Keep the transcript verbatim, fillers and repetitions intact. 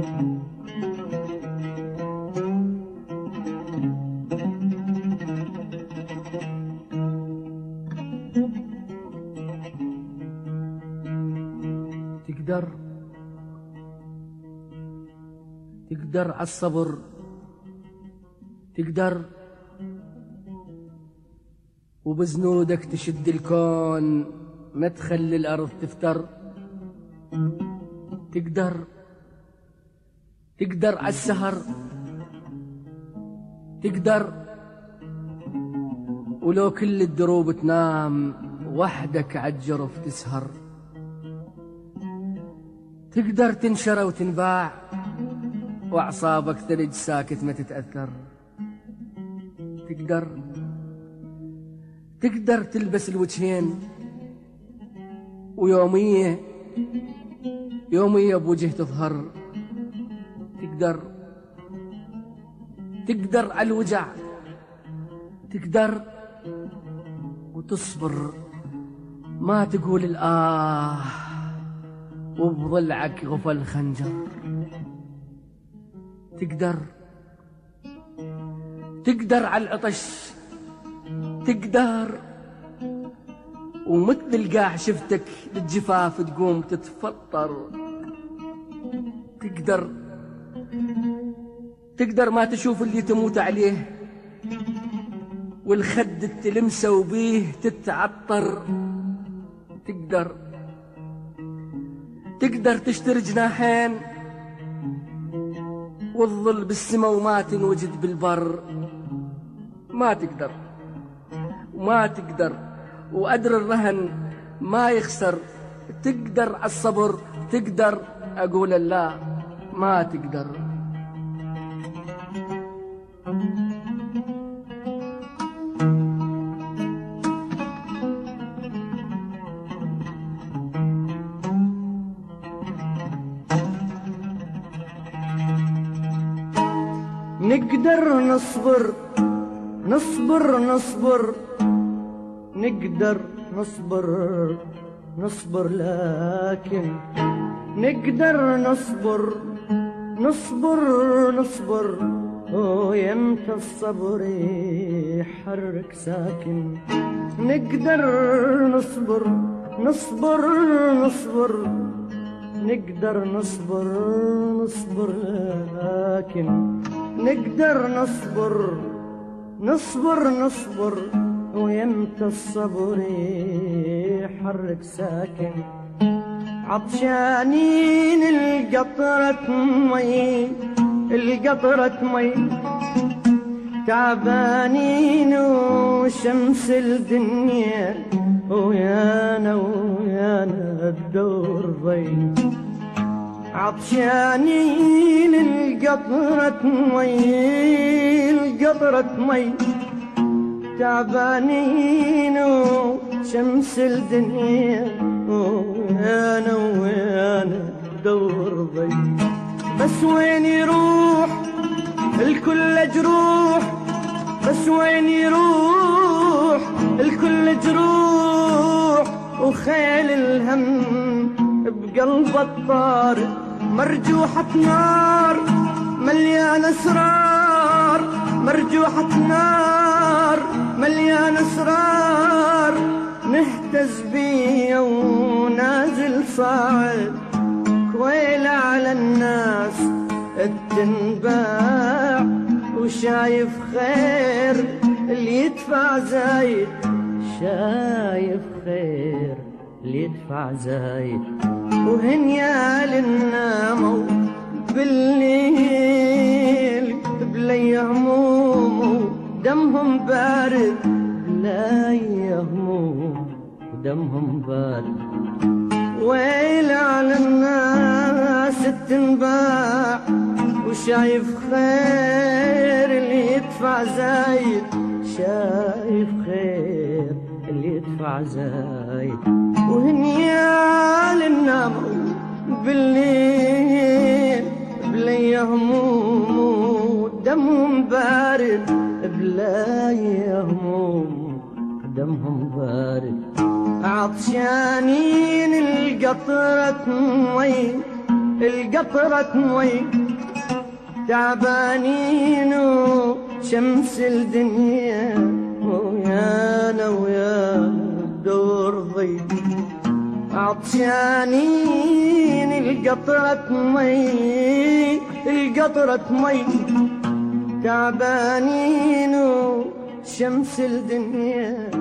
تقدر تقدر عالصبر، تقدر وبزنودك تشد الكون ما تخلي الأرض تفتر. تقدر تقدر عالسهر، تقدر ولو كل الدروب تنام وحدك عالجرف تسهر. تقدر تنشر وتنباع وأعصابك ثلج ساكت ما تتأثر. تقدر تقدر تلبس الوجهين ويومية يومية بوجه تظهر. تقدر تقدر على الوجع، تقدر وتصبر ما تقول الآه وبضلعك غفى الخنجر. تقدر تقدر على العطش، تقدر ومثل القاع شفتك بالجفاف تقوم تتفطر. تقدر تقدر ما تشوف اللي تموت عليه والخد تلمسه وبيه تتعطر. تقدر تقدر تشتري جناحين والظل بالسما وما تنوجد بالبر. ما تقدر وما تقدر وأدر الرهن ما يخسر. تقدر عالصبر، تقدر أقول لا ما تقدر. نقدر نصبر نصبر نصبر، نقدر نصبر نصبر، لكن نقدر نصبر نصبر نصبر، ويمتى الصبر يحرك ساكن. نقدر نصبر نصبر نصبر، نقدر نصبر نصبر، لكن نقدر نصبر نصبر نصبر، ويمتى الصبر يحرك ساكن. عطشانين القطرة مي القطرة مي، تعبانين وشمس الدنيا ويانا ويانا الدور ضي. عطشانين القطرة مي القطرة مي، تعبانين وشمس الدنيا ويانا ويانا دور ضي. بس وين يروح الكل جروح، بس وين يروح الكل جروح، وخيل الهم بقلب الطارق مرجوحة نار مليانة اسرار، مرجوحة نار مليانة اسرار. نهتز بيا ونازل صاعد، كويل على الناس التنباع، وشايف خير اللي يدفع زايد، شايف خير اللي يدفع زايد. وهنيا للنامو بالليل بلي هموم ودمهم بارد، بلي هموم ودمهم بارد. ويل على الناس التنباع، وشايف خير اللي يدفع زايد، شايف خير اللي يدفع زايد. وهنيا للنام بالليل بلي هموم ودمهم بارد، بلي هموم ودمهم بارد. عطشانين القطرة مي القطرة مي تعبانين وشمس الدنيا ويانا ويانا الدور ضيق عطشانين القطرة مي القطرة مي تعبانين وشمس الدنيا